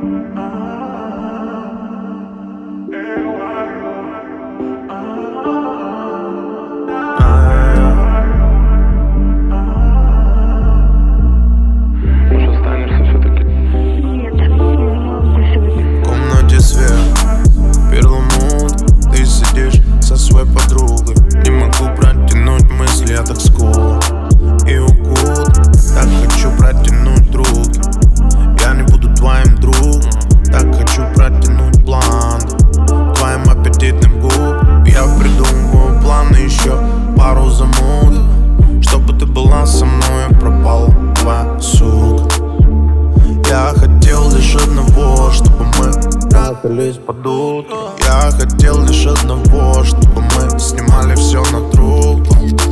Со своей подругой не могу протянуть мысли, я так скул и укут. Так хочу протянуть руки, я не буду твоим другом. Так хочу протянуть бланду твоим аппетитным губ. Я придумываю планы, еще пару замут, чтобы ты была со мной, и пропала твоя сука. Я хотел лишь одного, чтобы мы трахались под утро. Я хотел лишь одного, чтобы мы снимали все на трубку.